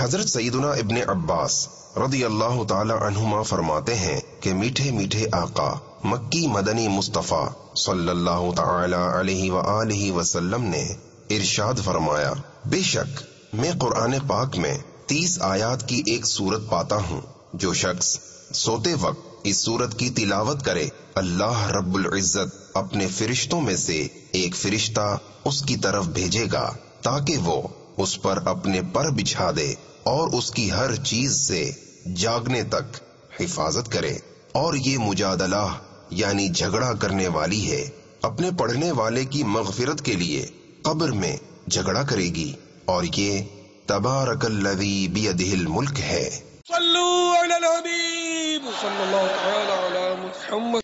हजरत सईदुना इब्ने अब्बास रदी अल्लाह ताला अन्हुमा फरमाते हैं कि मीठे मीठे आका मक्की मदनी मुस्तफ़ा सल्लल्लाहु ताला अलैहि व आलिहि वसल्लम ने इरशाद फरमाया, बेशक मैं कुरान पाक में 30 आयात की एक सूरत पाता हूँ। जो शख्स सोते वक्त इस सूरत की तिलावत करे, अल्लाह रब्बुल इज्जत अपने फरिश्तों में से एक फरिश्ता उसकी तरफ भेजेगा ताकि वो उस पर अपने पर बिछा दे और उसकी हर चीज से जागने तक हिफाजत करे। और ये मुजादला यानी झगड़ा करने वाली है, अपने पढ़ने वाले की मगफिरत के लिए कब्र में झगड़ा करेगी। और ये तबारकल्लज़ी बियदिहिल मुल्क है। सल्लू अला नबी सल्लल्लाहु अलैहि वसल्लम।